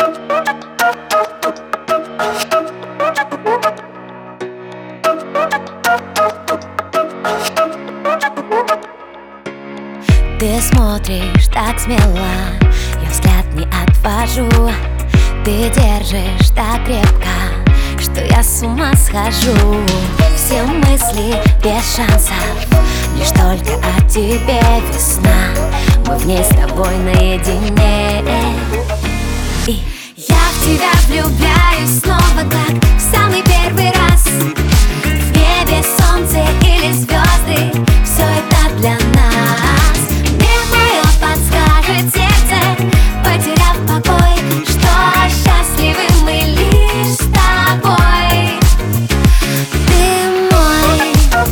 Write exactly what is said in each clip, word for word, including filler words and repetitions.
Ты смотришь так смело, я взгляд не отвожу. Ты держишь так крепко, что я с ума схожу. Все мысли без шансов, лишь только о тебе весна. Мы в ней с тобой наедине. И я в тебя влюбляюсь снова, как в самый первый раз. В небе солнце или звезды, все это для нас. Мне мое подскажет сердце, потеряв покой, что счастливы мы лишь с тобой. Ты мой.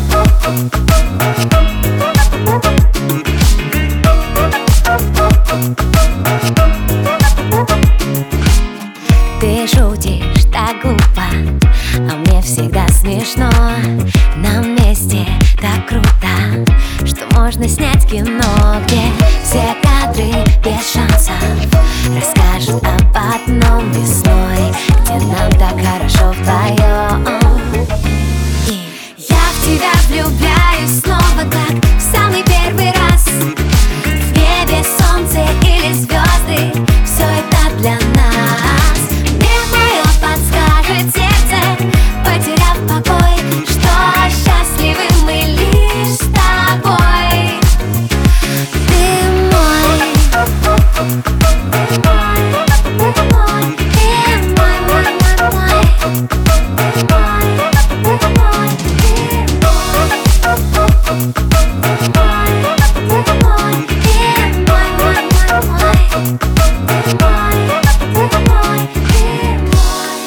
Ты шутишь так глупо, а мне всегда смешно. Нам вместе так круто, что можно снять кино, где все кадры без шансов расскажут об одном весной, где нам так хорошо вдвоем. И я в тебя влюбляюсь снова, как в самый первый раз. В небе солнце или звезды, все это для нас. Мне мое подскажет сердце, потеряв покой, что счастливы мы лишь с тобой. Ты мой. Ты мой, ты мой, ты мой, мой, мой, мой. Ты мой, ты мой, ты мой. Ты мой, ты мой, ты мой, мой, мой, мой. Ты мой, ты мой, ты мой.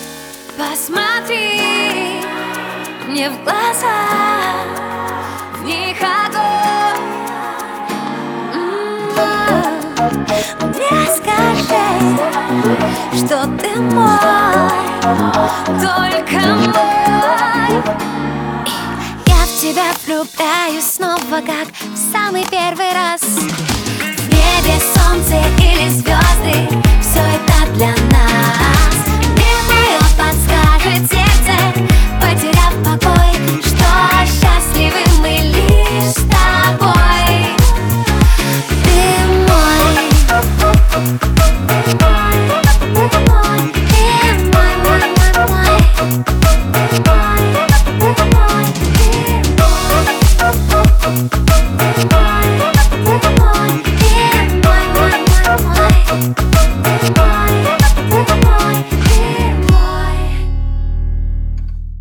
Посмотри мне в глаза, в них огонь. Мне скажи, что ты мой, только мой. И я в тебя влюбляюсь снова, как в самый первый раз. В небе солнце или звезды,